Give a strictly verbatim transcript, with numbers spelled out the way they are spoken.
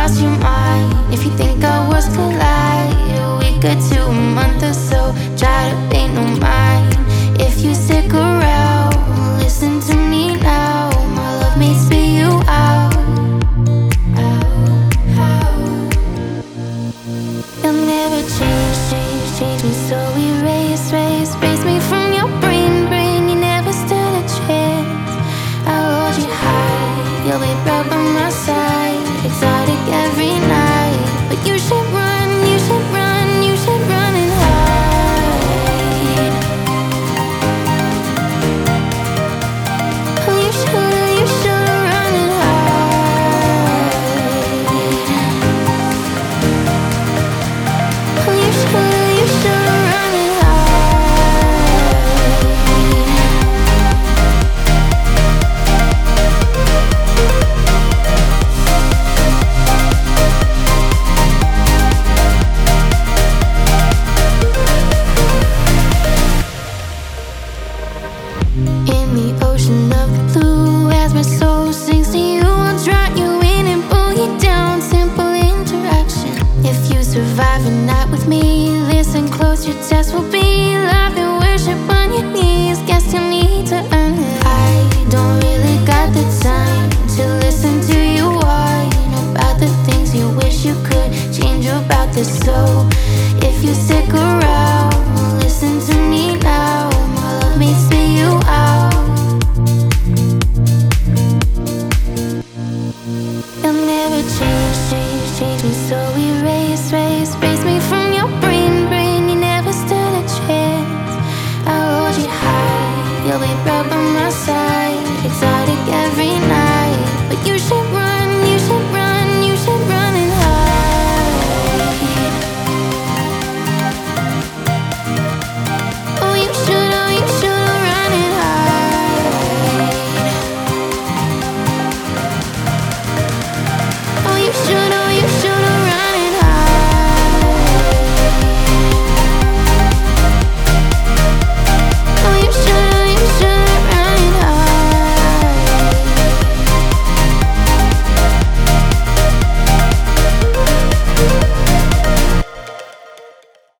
lost your mind. If you think I was polite, a week or two, a month or so, try to pay no mind. If you stick around, listen to me now. My love may spit you out. You'll never change, change, change me. So erase, erase, erase me from your brain, brain. You never stood a chance. I'll hold you high, you'll be right by my side. Exotic every night, but you should run, you should run, you should run and hide. Oh, you should, you should run and hide. Oh, you should, you should run and in the ocean of blue, as my soul sings to you, I'll draw you in and pull you down. Simple interaction. If you survive a night with me, listen close, your test will be